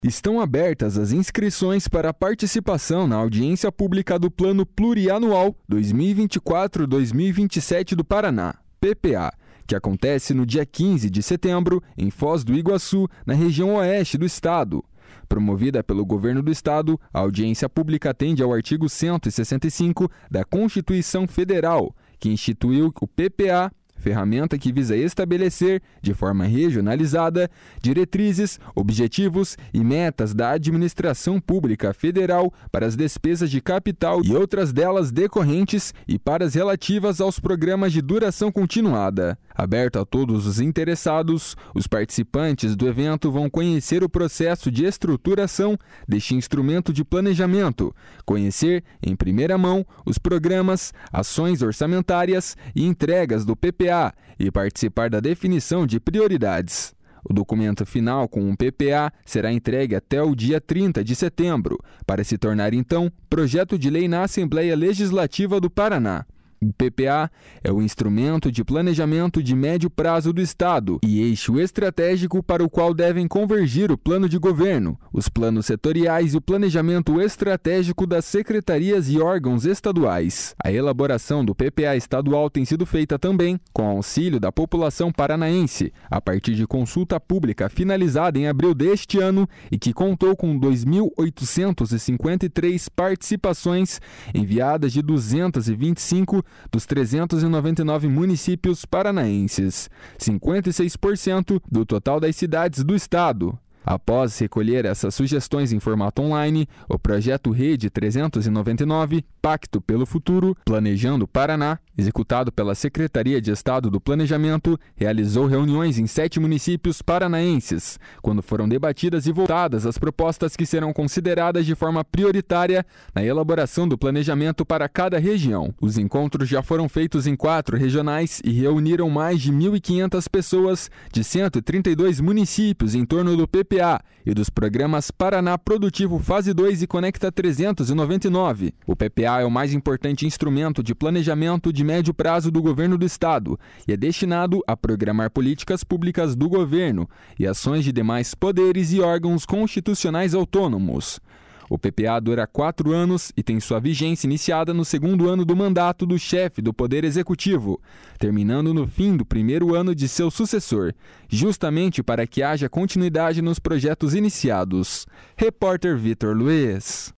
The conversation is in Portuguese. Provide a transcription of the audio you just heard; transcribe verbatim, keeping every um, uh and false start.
Estão abertas as inscrições para a participação na audiência pública do Plano Plurianual dois mil e vinte e quatro a dois mil e vinte e sete do Paraná, P P A, que acontece no dia quinze de setembro, em Foz do Iguaçu, na região oeste do estado. Promovida pelo governo do estado, a audiência pública atende ao artigo cento e sessenta e cinco da Constituição Federal, que instituiu o P P A, ferramenta que visa estabelecer, de forma regionalizada, diretrizes, objetivos e metas da administração pública federal para as despesas de capital e outras delas decorrentes e para as relativas aos programas de duração continuada. Aberto a todos os interessados, os participantes do evento vão conhecer o processo de estruturação deste instrumento de planejamento, conhecer, em primeira mão, os programas, ações orçamentárias e entregas do P P A e participar da definição de prioridades. O documento final com o P P A será entregue até o dia trinta de setembro, para se tornar então projeto de lei na Assembleia Legislativa do Paraná. O P P A é o instrumento de planejamento de médio prazo do Estado e eixo estratégico para o qual devem convergir o plano de governo, os planos setoriais e o planejamento estratégico das secretarias e órgãos estaduais. A elaboração do P P A estadual tem sido feita também com auxílio da população paranaense, a partir de consulta pública finalizada em abril deste ano e que contou com dois mil oitocentas e cinquenta e três participações enviadas de duzentos e vinte e cinco dos trezentos e noventa e nove municípios paranaenses, cinquenta e seis por cento do total das cidades do estado. Após recolher essas sugestões em formato online, o projeto Rede trezentos e noventa e nove, Pacto pelo Futuro, Planejando Paraná, executado pela Secretaria de Estado do Planejamento, realizou reuniões em sete municípios paranaenses, quando foram debatidas e votadas as propostas que serão consideradas de forma prioritária na elaboração do planejamento para cada região. Os encontros já foram feitos em quatro regionais e reuniram mais de mil e quinhentas pessoas de cento e trinta e dois municípios em torno do P P A e dos programas Paraná Produtivo Fase dois e Conecta trezentos e noventa e nove. O P P A é o mais importante instrumento de planejamento de médio prazo do governo do estado e é destinado a programar políticas públicas do governo e ações de demais poderes e órgãos constitucionais autônomos. O P P A dura quatro anos e tem sua vigência iniciada no segundo ano do mandato do chefe do Poder Executivo, terminando no fim do primeiro ano de seu sucessor, justamente para que haja continuidade nos projetos iniciados. Repórter Vitor Luiz.